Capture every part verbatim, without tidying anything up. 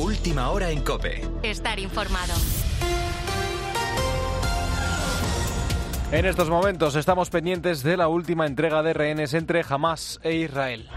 Última hora en COPE. Estar informado. En estos momentos estamos pendientes de la última entrega de rehenes entre Hamás e Israel.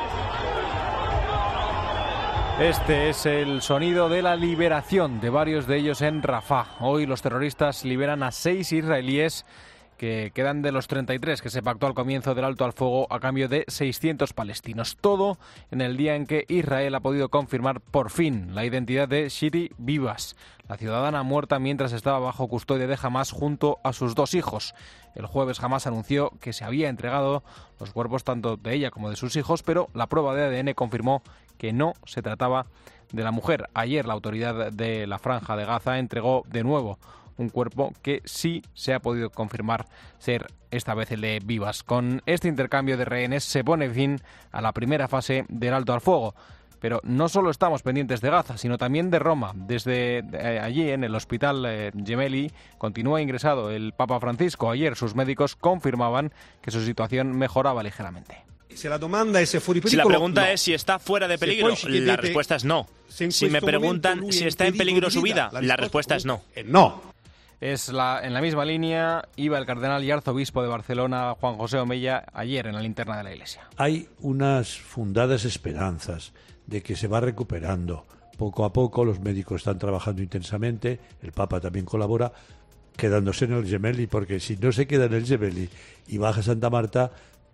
Este es el sonido de la liberación de varios de ellos en Rafah. Hoy los terroristas liberan a seis israelíes que quedan de los treinta y tres que se pactó al comienzo del alto al fuego a cambio de seiscientos palestinos. Todo en el día en que Israel ha podido confirmar por fin la identidad de Shiri Vivas, la ciudadana muerta mientras estaba bajo custodia de Hamás junto a sus dos hijos. El jueves Hamás anunció que se había entregado los cuerpos tanto de ella como de sus hijos, pero la prueba de A D N confirmó que no se trataba de la mujer. Ayer la autoridad de la Franja de Gaza entregó de nuevo un cuerpo que sí se ha podido confirmar ser esta vez el de Vivas. Con este intercambio de rehenes se pone fin a la primera fase del alto al fuego. Pero no solo estamos pendientes de Gaza, sino también de Roma. Desde eh, allí, en el hospital eh, Gemelli, continúa ingresado el Papa Francisco. Ayer sus médicos confirmaban que su situación mejoraba ligeramente. Si la, domanda es fuori pericolo, si la pregunta no. es si está fuera de peligro, la respuesta es no. Si me preguntan si está en peligro su vida, la respuesta es no. No. Es la, en la misma línea iba el cardenal y arzobispo de Barcelona, Juan José Omeya, ayer en la linterna de la Iglesia. Hay unas fundadas esperanzas de que se va recuperando. Poco a poco los médicos están trabajando intensamente, el Papa también colabora, quedándose en el Gemelli, porque si no se queda en el Gemelli y baja a Santa Marta,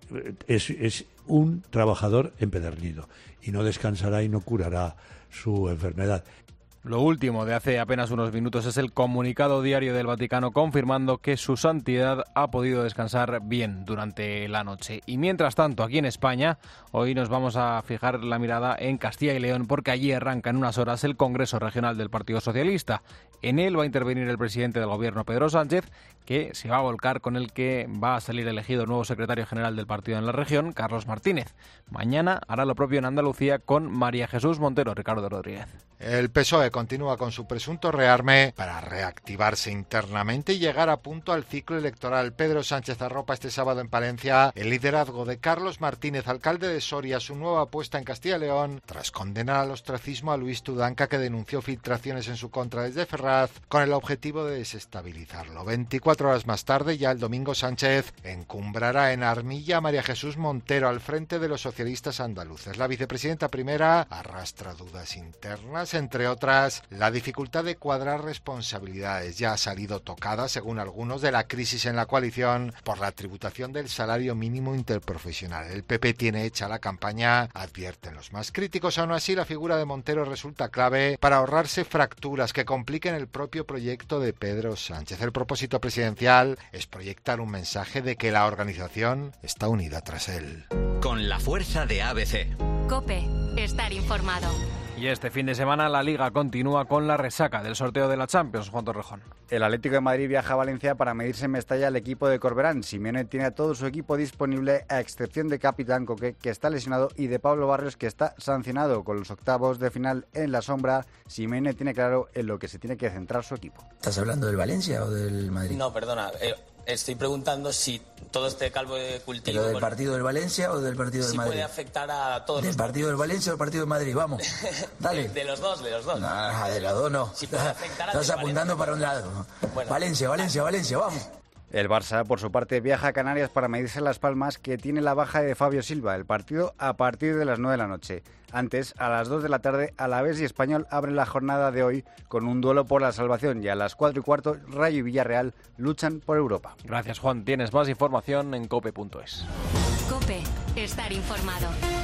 es, es un trabajador empedernido y no descansará y no curará su enfermedad. Lo último de hace apenas unos minutos es el comunicado diario del Vaticano confirmando que su santidad ha podido descansar bien durante la noche. Y mientras tanto, aquí en España, hoy nos vamos a fijar la mirada en Castilla y León porque allí arranca en unas horas el Congreso Regional del Partido Socialista. En él va a intervenir el presidente del Gobierno, Pedro Sánchez, que se va a volcar con el que va a salir elegido el nuevo secretario general del partido en la región, Carlos Martínez. Mañana hará lo propio en Andalucía con María Jesús Montero. Ricardo Rodríguez. El P S O E continúa con su presunto rearme para reactivarse internamente y llegar a punto al ciclo electoral. Pedro Sánchez arropa este sábado en Palencia el liderazgo de Carlos Martínez, alcalde de Soria, su nueva apuesta en Castilla y León, tras condenar al ostracismo a Luis Tudanca, que denunció filtraciones en su contra desde Ferraz, con el objetivo de desestabilizarlo. veinticuatro horas más tarde, ya el domingo, Sánchez encumbrará en Armilla a María Jesús Montero al frente de los socialistas andaluces. La vicepresidenta primera arrastra dudas internas, entre otras la dificultad de cuadrar responsabilidades. Ya ha salido tocada, según algunos, de la crisis en la coalición por la tributación del salario mínimo interprofesional. El P P tiene hecha la campaña, advierten los más críticos. Aún así, la figura de Montero resulta clave para ahorrarse fracturas que compliquen el propio proyecto de Pedro Sánchez. El propósito presidencial es proyectar un mensaje de que la organización está unida tras él. Con la fuerza de A B C. COPE. Estar informado. Y este fin de semana la Liga continúa con la resaca del sorteo de la Champions. Juan Torrejón. El Atlético de Madrid viaja a Valencia para medirse en Mestalla al equipo de Corberán. Simeone tiene a todo su equipo disponible, a excepción de Capitán Coque, que está lesionado, y de Pablo Barrios, que está sancionado. Con los octavos de final en la sombra, Simeone tiene claro en lo que se tiene que centrar su equipo. ¿Estás hablando del Valencia o del Madrid? No, perdona. Eh... Estoy preguntando si todo este calvo de cultivo... ¿Pero del partido del Valencia o del partido del si Madrid? Si puede afectar a todos ¿Del los partido del Valencia o del partido del Madrid? Vamos, dale. de, de los dos, de los dos. No, de los dos no. Si puede afectar a Estás apuntando para un lado. Bueno, Valencia, Valencia, Valencia, vamos. El Barça, por su parte, viaja a Canarias para medirse Las Palmas, que tiene la baja de Fabio Silva. El partido a partir de las nueve de la noche. Antes, a las dos de la tarde, Alavés y Español abren la jornada de hoy con un duelo por la salvación, y a las cuatro y cuarto, Rayo y Villarreal luchan por Europa. Gracias, Juan. Tienes más información en cope punto es. COPE. Estar informado.